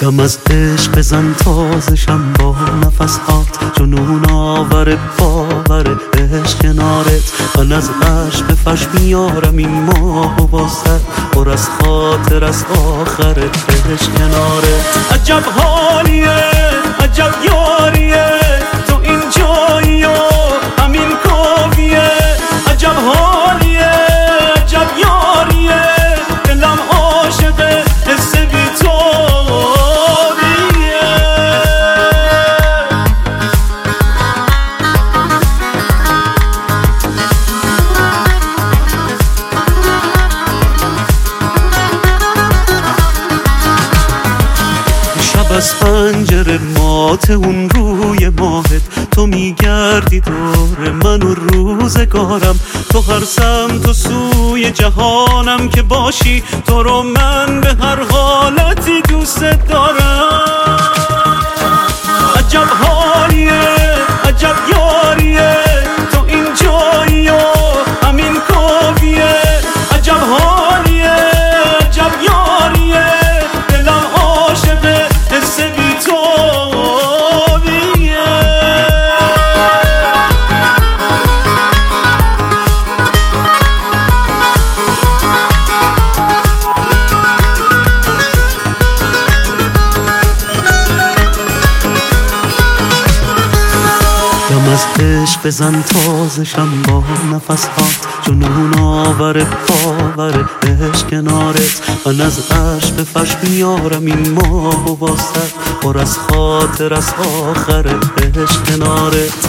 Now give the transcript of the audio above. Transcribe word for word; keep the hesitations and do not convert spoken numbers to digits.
دم از عشق بزن تازشم با نفس هات، جنون آور باور عشق کنارت. من از عشق به فش میارم این ماه و واسه پر از خاطر از آخرت عشق کنارت. عجب حالیه عجب یاریه تو این جایی و همین کافیه. عجب حالیه عجب یاریه دلم عاشقه حس بی تو. از پنجره مات اون روی ماهت تو میگردی دور من و روزگارم. تو هر سمت و سوی جهانم که باشی تو رو من به هر حالتی دوست دارم. عجب حالیه عجب یاریه تو این جایی و همین کافیه. عجب حالیه عجب یاریه دلم عاشقه حس بی تو بیه. دم از عشق بزن تازشم با نفس هات، جنون آور باور عشق کنارت. من از عشق به فش میارم این ماه و واسه پر از خاطر از آخر عشق کنارت.